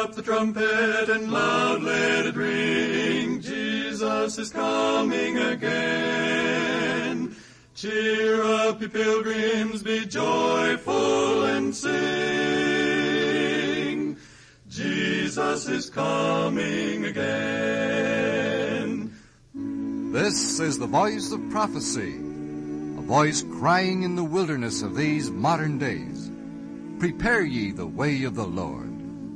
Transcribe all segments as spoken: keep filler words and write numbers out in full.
up the trumpet and loud let it ring. Jesus is coming again. Cheer up, ye pilgrims, be joyful and sing. Jesus is coming again. This is the voice of prophecy, a voice crying in the wilderness of these modern days. Prepare ye the way of the Lord.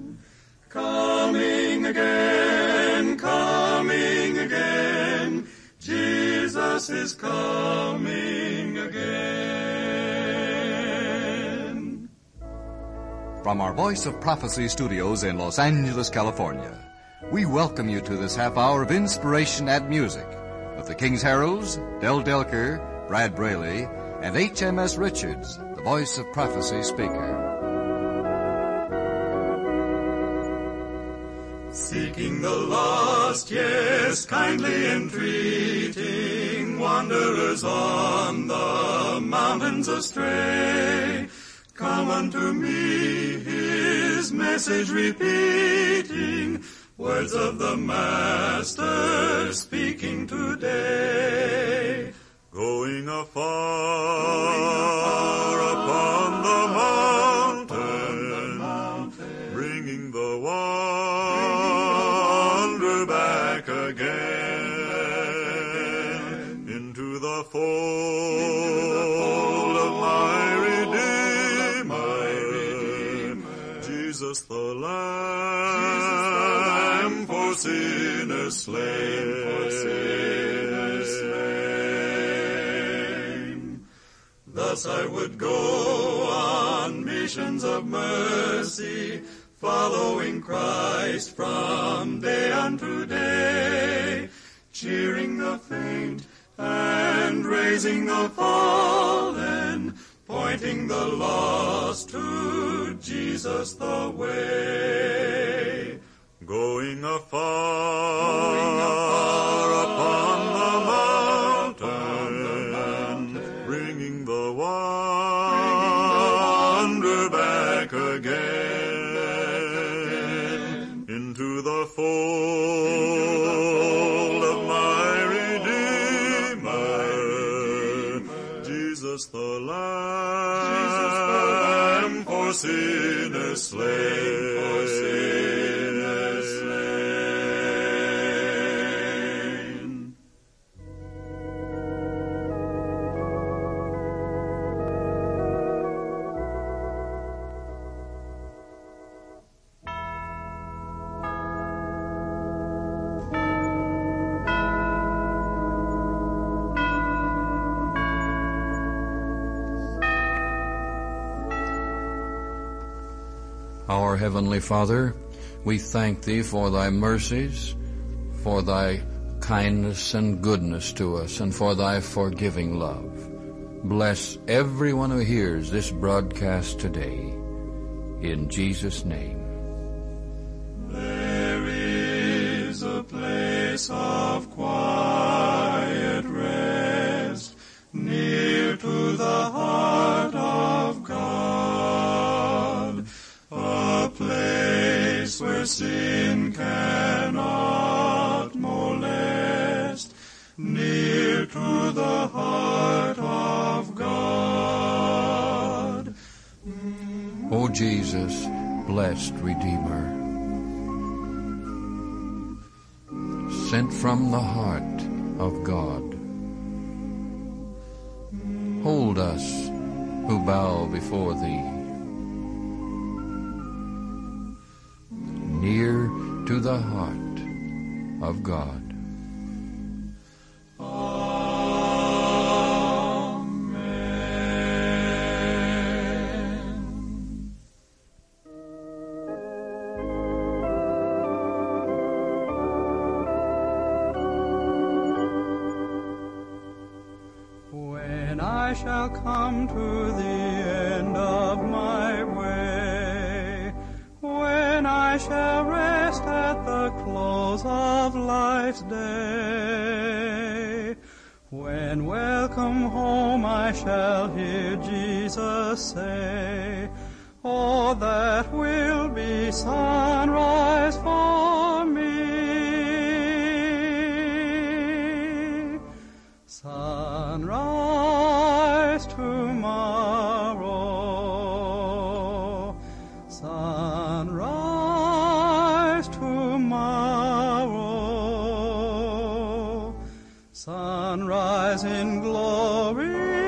Coming again, coming again, Jesus is coming again. From our Voice of Prophecy studios in Los Angeles, California, we welcome you to this half hour of inspiration and music with the King's Heralds, Del Delker, Brad Braley, and H M S Richards, the Voice of Prophecy speaker. Seeking the lost, yes, kindly entreating wanderers on the mountains astray. Come unto me, his message repeating, words of the Master speaking today. Going afar, Going afar upon the mountain, the mountain bringing the wanderer back again into the fold of my Redeemer, my Redeemer. Jesus the Lamb for sinners slain, for sinners slain. Thus I would go on missions of mercy, following Christ from day unto day, cheering the faint and raising the fallen, pointing the lost to Jesus the way. Going afar, Going afar upon the mountain, the mountain bringing the wanderer back again into the fold of my Redeemer, Jesus the Lamb for sinners slain, for sinners slain. Our Heavenly Father, we thank Thee for Thy mercies, for Thy kindness and goodness to us, and for Thy forgiving love. Bless everyone who hears this broadcast today. In Jesus' name. There is a place of quiet rest near to the heart of God, a place where sin cannot molest, near to the heart of God. O Jesus, blessed Redeemer, sent from the heart of God, hold us who bow before Thee, near to the heart of God. I shall come to the end of my way, when I shall rest at the close of life's day, when welcome home I shall hear Jesus say, oh, that will be sunrise Sunrise tomorrow, sunrise in glory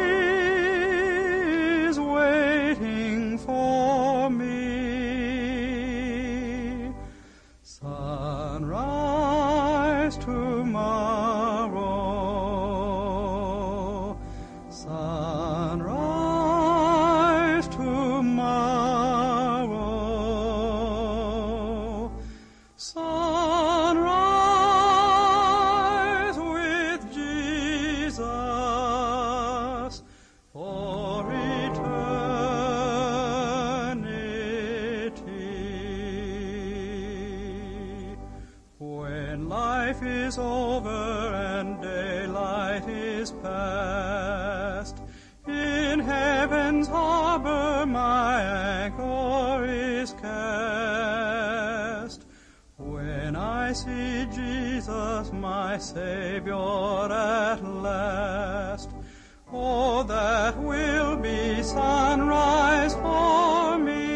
is waiting for me. Sunrise tomorrow, sunrise tomorrow, sunrise with Jesus for eternity. When life is over and daylight is past, in heaven's harbor my anchor is cast. When I see Jesus, my Savior, at last, oh, that will be sunrise for me.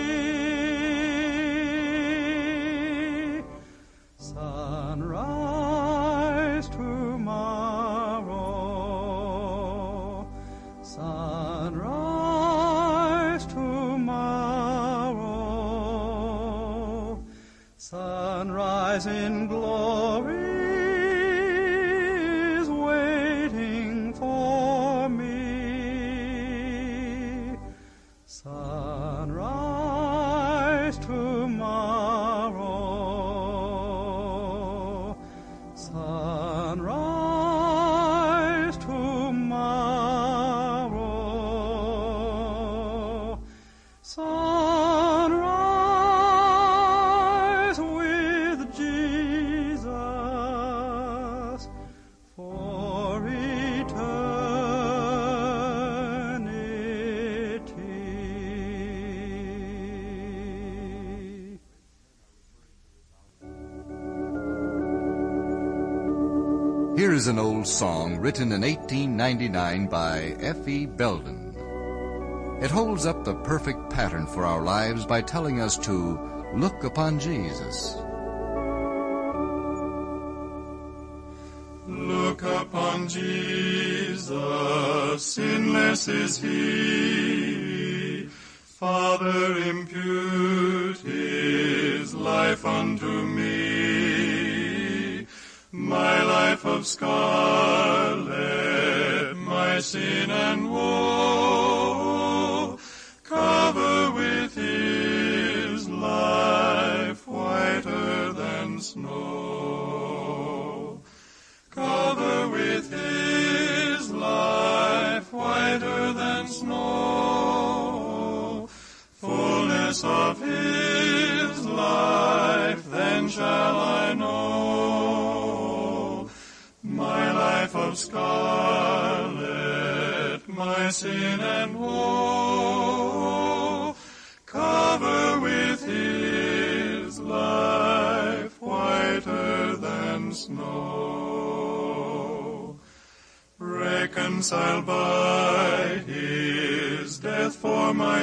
Sunrise tomorrow, sunrise tomorrow, sunrise in glory is waiting for me. Sunrise tomorrow, sunrise tomorrow, sunrise with Jesus for eternity. Here is an old song written in eighteen ninety-nine by F E Belden. It holds up the perfect pattern for our lives by telling us to look upon Jesus. Look upon Jesus, sinless is he. Father, impute his life unto me. My life of scarlet, my sin and woe, cover with his life whiter than snow. Cover with his life whiter than snow. Fullness of his life, then shall I know. My life of scarlet, my sin and woe, cover with his life whiter than snow. Reconciled by his death for my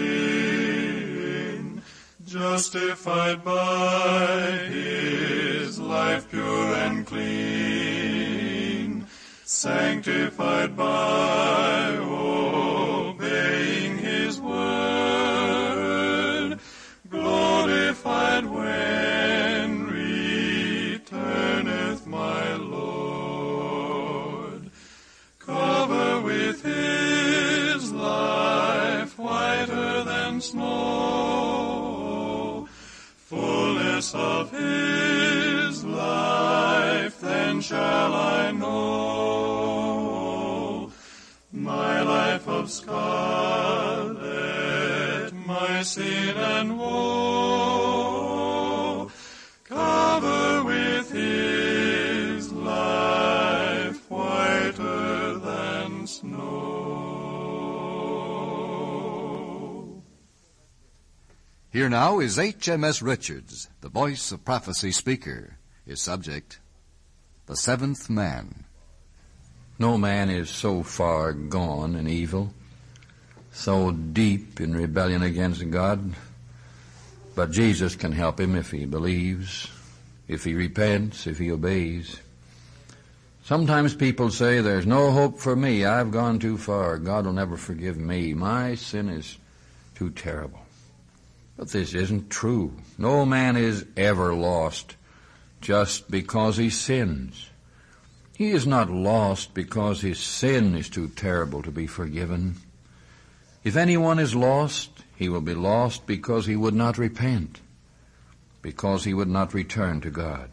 sin, justified by his life pure and clean, sanctified by obeying his word, glorified when returneth my Lord. Cover with his life whiter than snow. Fullness of his life, then shall I know. My life of scarlet, my sin and woe, cover with his life whiter than snow. Here now is H M S Richards, the Voice of Prophecy speaker. His subject, the seventh man. No man is so far gone in evil, so deep in rebellion against God, But Jesus can help him if he believes, if he repents, if he obeys. Sometimes people say, there's no hope for me. I've gone too far. God will never forgive me. My sin is too terrible. But this isn't true. No man is ever lost just because he sins. He is not lost because his sin is too terrible to be forgiven. If anyone is lost, he will be lost because he would not repent, because he would not return to God.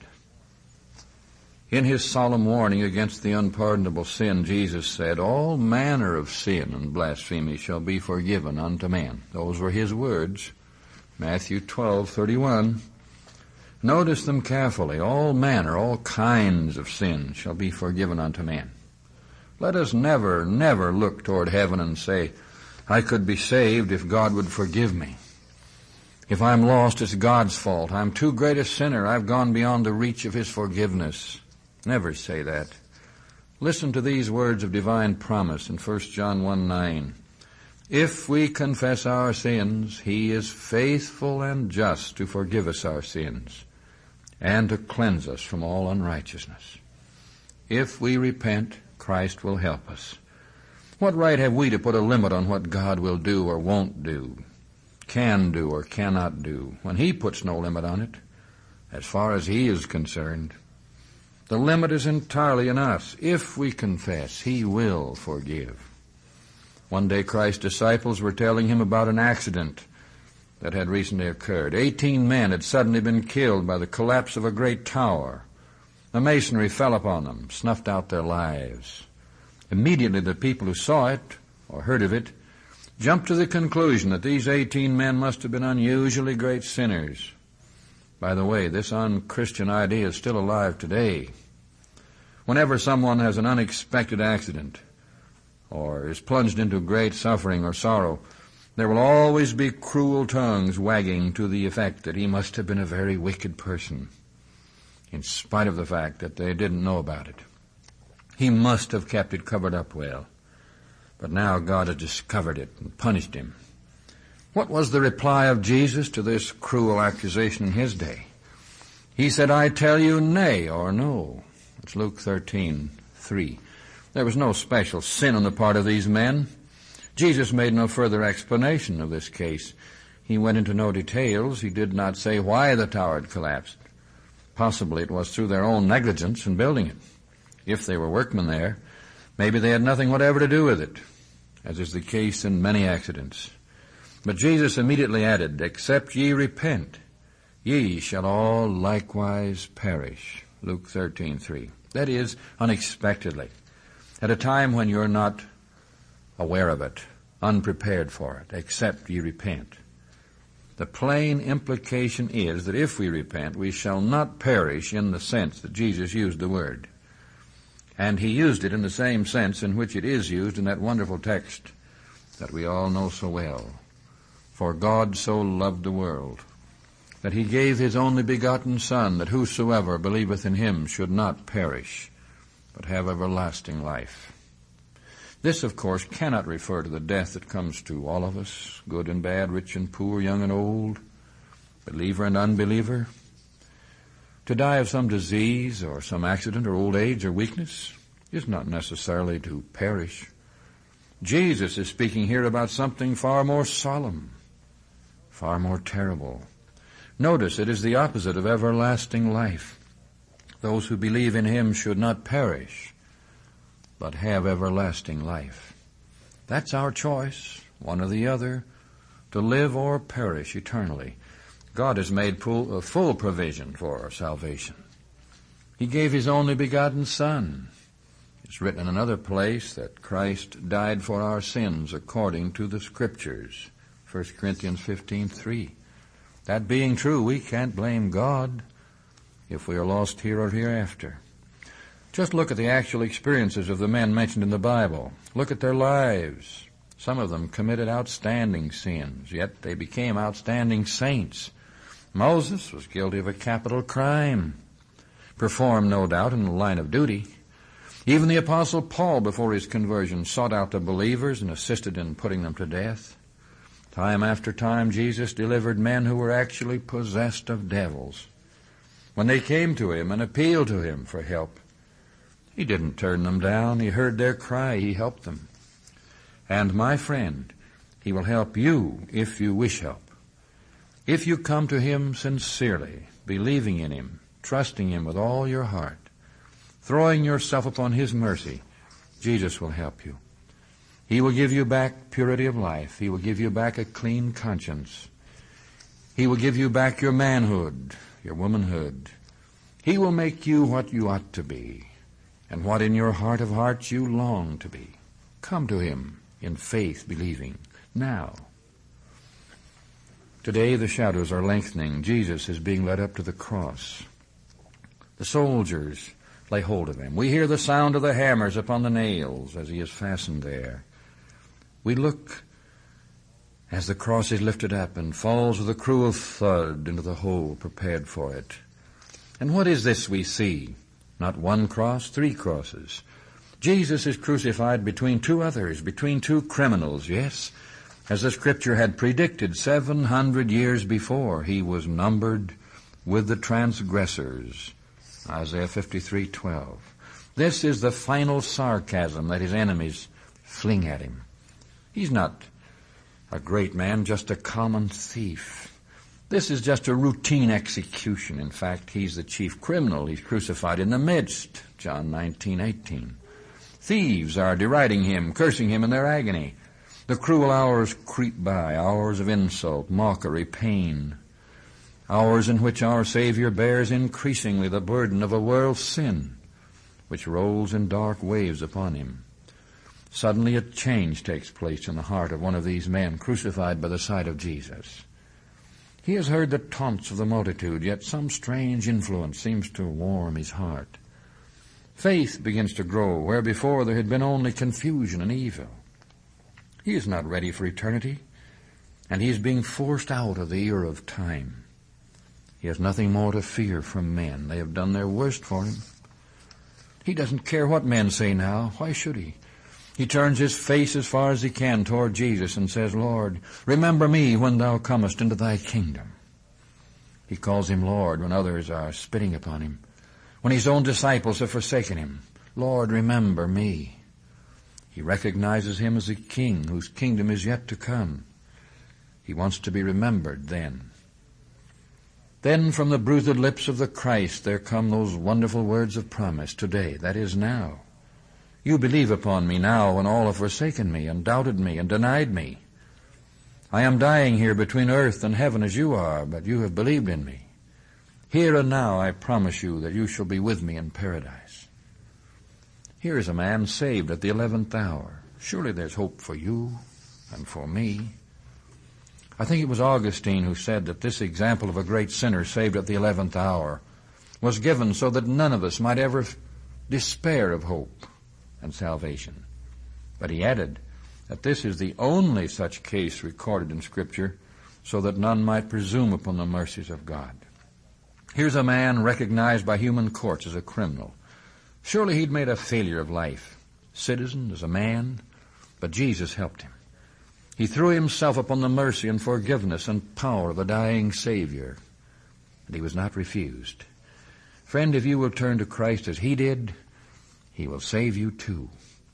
In his solemn warning against the unpardonable sin, Jesus said, all manner of sin and blasphemy shall be forgiven unto men. Those were his words, Matthew twelve thirty-one. Notice them carefully. All manner, all kinds of sin shall be forgiven unto men. Let us never, never look toward heaven and say, I could be saved if God would forgive me. If I'm lost, it's God's fault. I'm too great a sinner. I've gone beyond the reach of his forgiveness. Never say that. Listen to these words of divine promise in First John one nine. If we confess our sins, he is faithful and just to forgive us our sins and to cleanse us from all unrighteousness. If we repent, Christ will help us. What right have we to put a limit on what God will do or won't do, can do or cannot do, when he puts no limit on it, as far as he is concerned? The limit is entirely in us. If we confess, he will forgive. One day Christ's disciples were telling him about an accident that had recently occurred. Eighteen men had suddenly been killed by the collapse of a great tower. The masonry fell upon them, snuffed out their lives. Immediately the people who saw it, or heard of it, jumped to the conclusion that these eighteen men must have been unusually great sinners. By the way, this unchristian idea is still alive today. Whenever someone has an unexpected accident or is plunged into great suffering or sorrow, there will always be cruel tongues wagging to the effect that he must have been a very wicked person, in spite of the fact that they didn't know about it. He must have kept it covered up well, but now God has discovered it and punished him. What was the reply of Jesus to this cruel accusation in his day? He said, I tell you nay or no. It's Luke thirteen three. There was no special sin on the part of these men. Jesus made no further explanation of this case. He went into no details. He did not say why the tower had collapsed. Possibly it was through their own negligence in building it. If they were workmen there, maybe they had nothing whatever to do with it, as is the case in many accidents. But Jesus immediately added, except ye repent, ye shall all likewise perish. Luke thirteen three. That is, unexpectedly, at a time when you're not aware of it, unprepared for it, except ye repent. The plain implication is that if we repent, we shall not perish in the sense that Jesus used the word. And he used it in the same sense in which it is used in that wonderful text that we all know so well. For God so loved the world, that he gave his only begotten Son, that whosoever believeth in him should not perish, but have everlasting life. This, of course, cannot refer to the death that comes to all of us, good and bad, rich and poor, young and old, believer and unbeliever. To die of some disease or some accident or old age or weakness is not necessarily to perish. Jesus is speaking here about something far more solemn, far more terrible. Notice it is the opposite of everlasting life. Those who believe in him should not perish, but have everlasting life. That's our choice, one or the other, to live or perish eternally. God has made full, uh, full provision for our salvation. He gave his only begotten Son. It's written in another place that Christ died for our sins according to the Scriptures. First Corinthians fifteen three. That being true, we can't blame God if we are lost here or hereafter. Just look at the actual experiences of the men mentioned in the Bible. Look at their lives. Some of them committed outstanding sins, yet they became outstanding saints. Moses was guilty of a capital crime, performed, no doubt, in the line of duty. Even the Apostle Paul, before his conversion, sought out the believers and assisted in putting them to death. Time after time, Jesus delivered men who were actually possessed of devils. When they came to him and appealed to him for help, he didn't turn them down. He heard their cry. He helped them. And my friend, he will help you if you wish help. If you come to him sincerely, believing in him, trusting him with all your heart, throwing yourself upon his mercy, Jesus will help you. He will give you back purity of life. He will give you back a clean conscience. He will give you back your manhood, your womanhood. He will make you what you ought to be, and what in your heart of hearts you long to be. Come to him in faith, believing, now. Today the shadows are lengthening. Jesus is being led up to the cross. The soldiers lay hold of him. We hear the sound of the hammers upon the nails as he is fastened there. We look as the cross is lifted up and falls with a cruel thud into the hole prepared for it. And what is this we see? Not one cross, three crosses. Jesus is crucified between two others, between two criminals, yes. As the Scripture had predicted seven hundred years before, he was numbered with the transgressors. Isaiah fifty-three twelve. This is the final sarcasm that his enemies fling at him. He's not a great man, just a common thief. This is just a routine execution. In fact, he's the chief criminal. He's crucified in the midst. John nineteen eighteen. Thieves are deriding him, cursing him in their agony. The cruel hours creep by, hours of insult, mockery, pain. Hours in which our Savior bears increasingly the burden of a world's sin, which rolls in dark waves upon him. Suddenly a change takes place in the heart of one of these men crucified by the side of Jesus. He has heard the taunts of the multitude, yet some strange influence seems to warm his heart. Faith begins to grow where before there had been only confusion and evil. He is not ready for eternity, and he is being forced out of the era of time. He has nothing more to fear from men. They have done their worst for him. He doesn't care what men say now. Why should he? He turns his face as far as he can toward Jesus and says, Lord, remember me when thou comest into thy kingdom. He calls him Lord when others are spitting upon him, when his own disciples have forsaken him. Lord, remember me. He recognizes him as a king whose kingdom is yet to come. He wants to be remembered then. Then from the bruised lips of the Christ there come those wonderful words of promise, today, that is now. You believe upon me now when all have forsaken me and doubted me and denied me. I am dying here between earth and heaven as you are, but you have believed in me. Here and now I promise you that you shall be with me in paradise. Here is a man saved at the eleventh hour. Surely there's hope for you and for me. I think it was Augustine who said that this example of a great sinner saved at the eleventh hour was given so that none of us might ever despair of hope and salvation. But he added that this is the only such case recorded in Scripture so that none might presume upon the mercies of God. Here's a man recognized by human courts as a criminal. Surely he'd made a failure of life, citizen, as a man, but Jesus helped him. He threw himself upon the mercy and forgiveness and power of a dying Savior, and he was not refused. Friend, if you will turn to Christ as he did, he will save you too.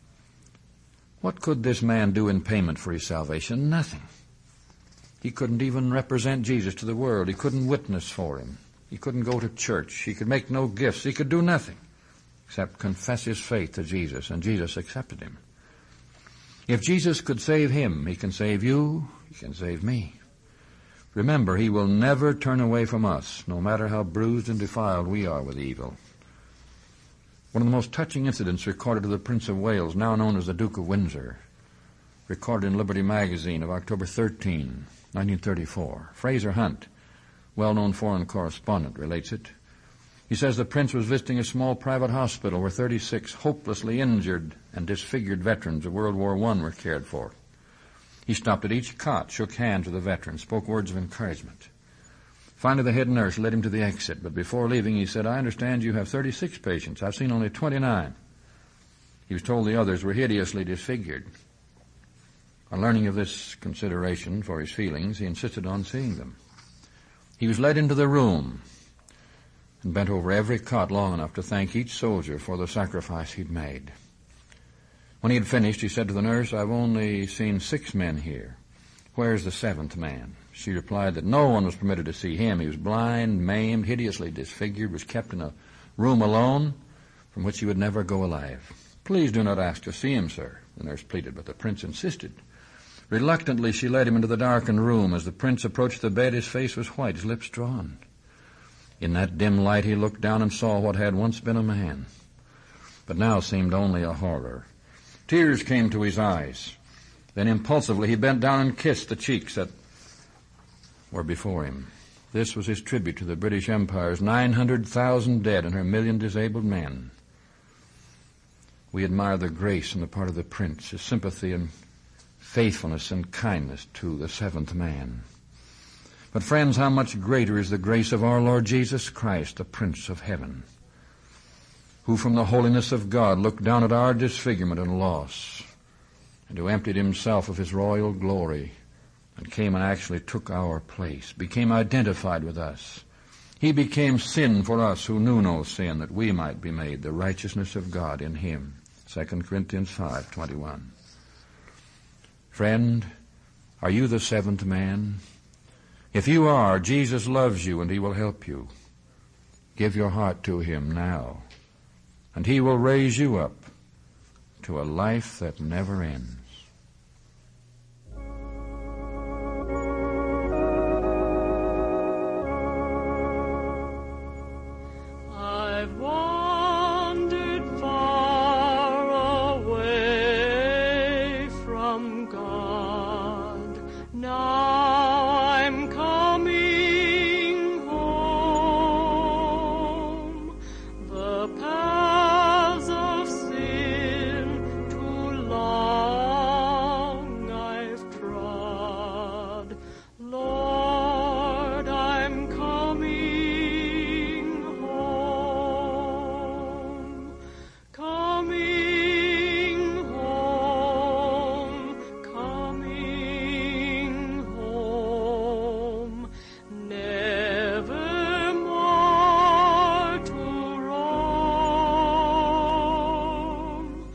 What could this man do in payment for his salvation? Nothing. He couldn't even represent Jesus to the world. He couldn't witness for him. He couldn't go to church. He could make no gifts. He could do nothing except confess his faith to Jesus, and Jesus accepted him. If Jesus could save him, he can save you, he can save me. Remember, he will never turn away from us, no matter how bruised and defiled we are with evil. One of the most touching incidents recorded of the Prince of Wales, now known as the Duke of Windsor, recorded in Liberty Magazine of October thirteenth, nineteen thirty-four. Fraser Hunt, well-known foreign correspondent, relates it. He says the prince was visiting a small private hospital where thirty-six hopelessly injured and disfigured veterans of World War One were cared for. He stopped at each cot, shook hands with the veteran, spoke words of encouragement. Finally, the head nurse led him to the exit, but before leaving he said, I understand you have thirty-six patients. I've seen only twenty-nine. He was told the others were hideously disfigured. On learning of this consideration for his feelings, he insisted on seeing them. He was led into the room and bent over every cot long enough to thank each soldier for the sacrifice he'd made. When he had finished, he said to the nurse, "I've only seen six men here. Where's the seventh man?" She replied that no one was permitted to see him. He was blind, maimed, hideously disfigured, was kept in a room alone from which he would never go alive. "Please do not ask to see him, sir," the nurse pleaded, but the prince insisted. Reluctantly, she led him into the darkened room. As the prince approached the bed, his face was white, his lips drawn. In that dim light, he looked down and saw what had once been a man, but now seemed only a horror. Tears came to his eyes. Then impulsively, he bent down and kissed the cheeks that were before him. This was his tribute to the British Empire's nine hundred thousand dead and her million disabled men. We admire the grace on the part of the prince, his sympathy and faithfulness and kindness to the seventh man. But friends, how much greater is the grace of our Lord Jesus Christ, the Prince of Heaven, who from the holiness of God looked down at our disfigurement and loss, and who emptied himself of his royal glory and came and actually took our place, became identified with us. He became sin for us who knew no sin, that we might be made the righteousness of God in him. Second Corinthians five twenty-one. Friend, are you the seventh man? If you are, Jesus loves you and he will help you. Give your heart to him now, and he will raise you up to a life that never ends. I've wandered far away from God. Now I'm coming home. The paths of sin too long I've trod. Lord, I'm coming home. Coming home, coming home, never more to roam.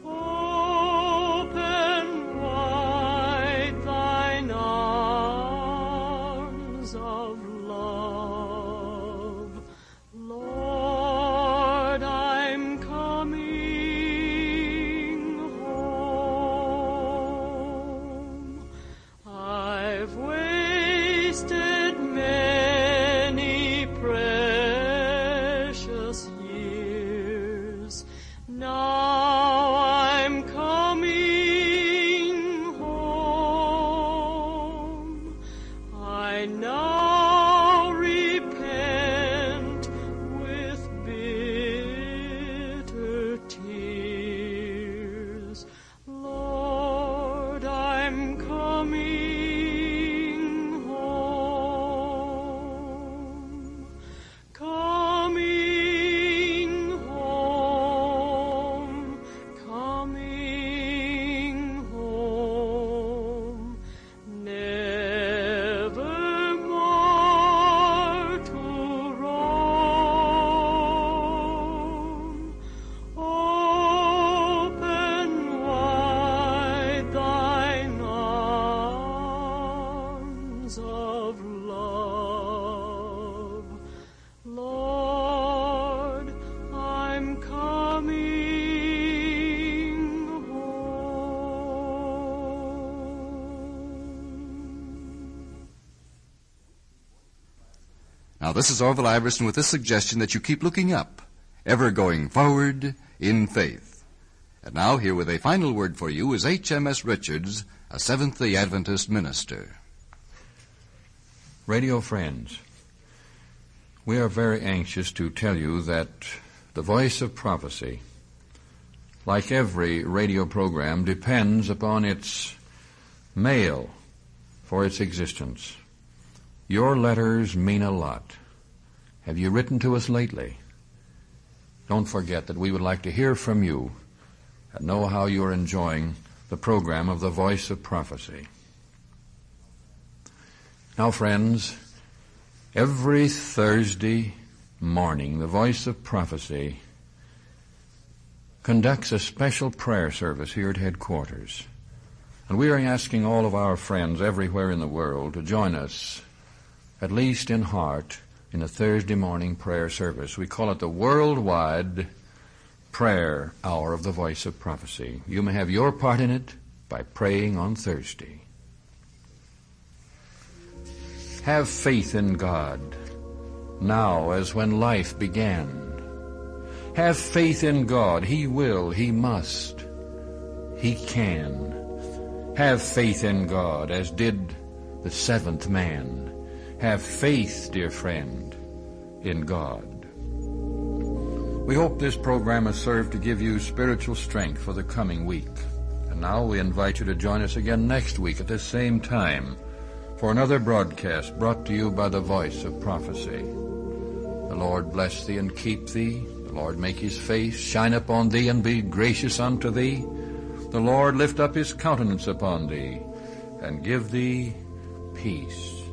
Open wide thine arms of love. Lord, I'm coming home. I've wasted many precious years. Now I'm coming home. I now repent with bitter tears. Lord, I'm coming home. Coming home, coming home, never more to roam. Open wide thine arms of love. Lord, I'm coming home. Now, this is Orville Iverson with this suggestion that you keep looking up, ever going forward in faith. And now, here with a final word for you is H M S Richards, a Seventh-day Adventist minister. Radio friends, we are very anxious to tell you that the Voice of Prophecy, like every radio program, depends upon its mail for its existence. Your letters mean a lot. Have you written to us lately? Don't forget that we would like to hear from you and know how you are enjoying the the program of the Voice of Prophecy. Now, friends, every Thursday morning, the Voice of Prophecy conducts a special prayer service here at headquarters. And we are asking all of our friends everywhere in the world to join us, at least in heart, in a Thursday morning prayer service. We call it the Worldwide Prayer Hour of the Voice of Prophecy. You may have your part in it by praying on Thursday. Have faith in God now as when life began. Have faith in God. He will, He must, He can. Have faith in God as did the seventh man. Have faith, dear friend, in God. We hope this program has served to give you spiritual strength for the coming week. And now we invite you to join us again next week at the same time for another broadcast brought to you by the Voice of Prophecy. The Lord bless thee and keep thee. The Lord make His face shine upon thee and be gracious unto thee. The Lord lift up His countenance upon thee and give thee peace.